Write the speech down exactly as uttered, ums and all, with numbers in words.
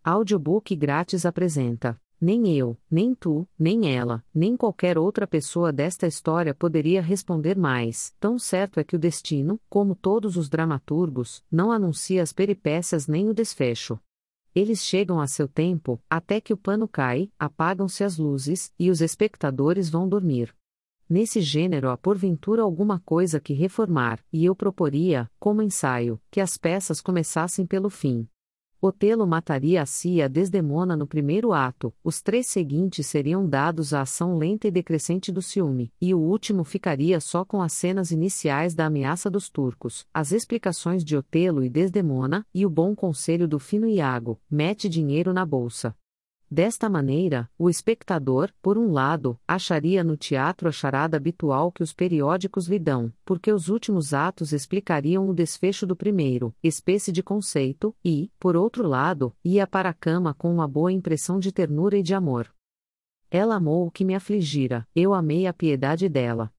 Audiobook grátis apresenta: nem eu, nem tu, nem ela, nem qualquer outra pessoa desta história poderia responder mais. Tão certo é que o destino, como todos os dramaturgos, não anuncia as peripécias nem o desfecho. Eles chegam a seu tempo, até que o pano cai, apagam-se as luzes, e os espectadores vão dormir. Nesse gênero há porventura alguma coisa que reformar, e eu proporia, como ensaio, que as peças começassem pelo fim. Otelo mataria a si e a Desdemona no primeiro ato, os três seguintes seriam dados à ação lenta e decrescente do ciúme, e o último ficaria só com as cenas iniciais da ameaça dos turcos, as explicações de Otelo e Desdemona, e o bom conselho do fino Iago: mete dinheiro na bolsa. Desta maneira, o espectador, por um lado, acharia no teatro a charada habitual que os periódicos lhe dão, porque os últimos atos explicariam o desfecho do primeiro, espécie de conceito, e, por outro lado, ia para a cama com uma boa impressão de ternura e de amor. Ela amou o que me afligira, eu amei a piedade dela.